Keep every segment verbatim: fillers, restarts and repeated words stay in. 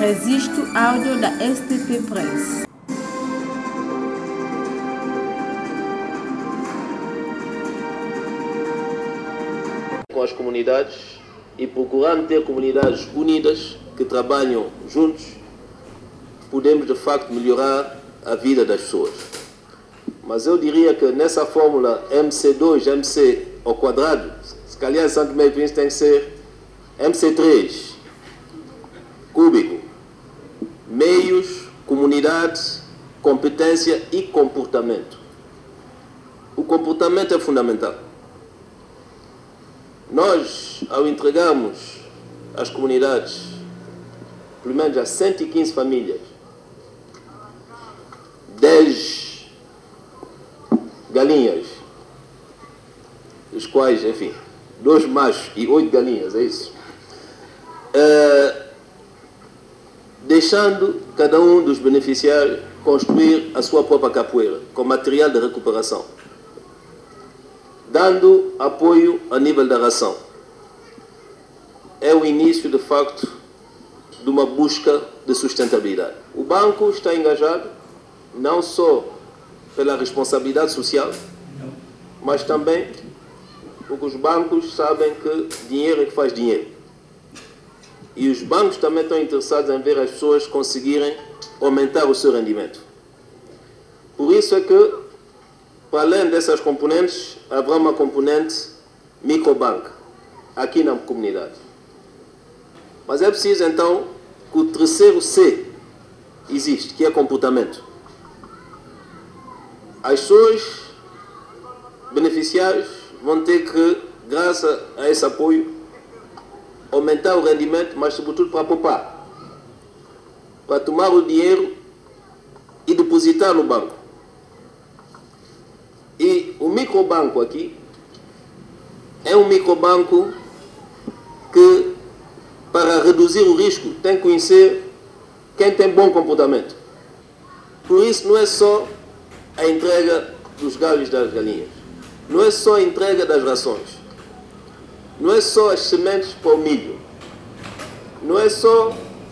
Registro áudio da S T P Press. Com as comunidades e procurando ter comunidades unidas que trabalham juntos, podemos de facto melhorar a vida das pessoas. Mas eu diria que nessa fórmula M C dois, M C ao quadrado, se calhar Santo Meio Príncipe tem que ser M C três, cúbico. Meios, comunidade, competência e comportamento. O comportamento é fundamental. Nós, ao entregarmos às comunidades, pelo menos a cento e quinze famílias, dez galinhas, dos quais, enfim, dois machos e oito galinhas, é isso. Uh, deixando cada um dos beneficiários construir a sua própria capoeira, com material de recuperação, dando apoio a nível da ração. É o início, de facto, de uma busca de sustentabilidade. O banco está engajado, não só pela responsabilidade social, mas também porque os bancos sabem que dinheiro é que faz dinheiro. E os bancos também estão interessados em ver as pessoas conseguirem aumentar o seu rendimento. Por isso é que, para além dessas componentes, haverá uma componente microbanca aqui na comunidade. Mas é preciso então que o terceiro C existe, que é comportamento. As pessoas beneficiárias vão ter que, graças a esse apoio, aumentar o rendimento, mas sobretudo para poupar, para tomar o dinheiro e depositar no banco. E o microbanco aqui é um microbanco que, para reduzir o risco, tem que conhecer quem tem bom comportamento. Por isso não é só a entrega dos galhos das galinhas, não é só a entrega das rações, não é só as sementes para o milho, não é só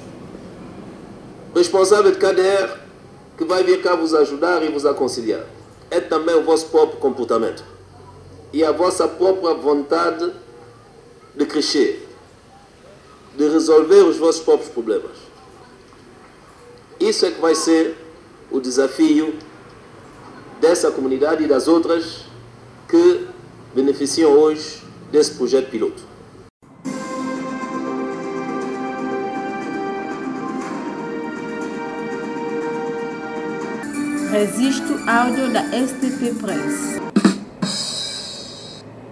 o responsável de K D R que vai vir cá vos ajudar e vos aconselhar. É também o vosso próprio comportamento e a vossa própria vontade de crescer, de resolver os vossos próprios problemas. Isso é que vai ser o desafio dessa comunidade e das outras que beneficiam hoje desse projeto piloto. Registro áudio da S T P Press.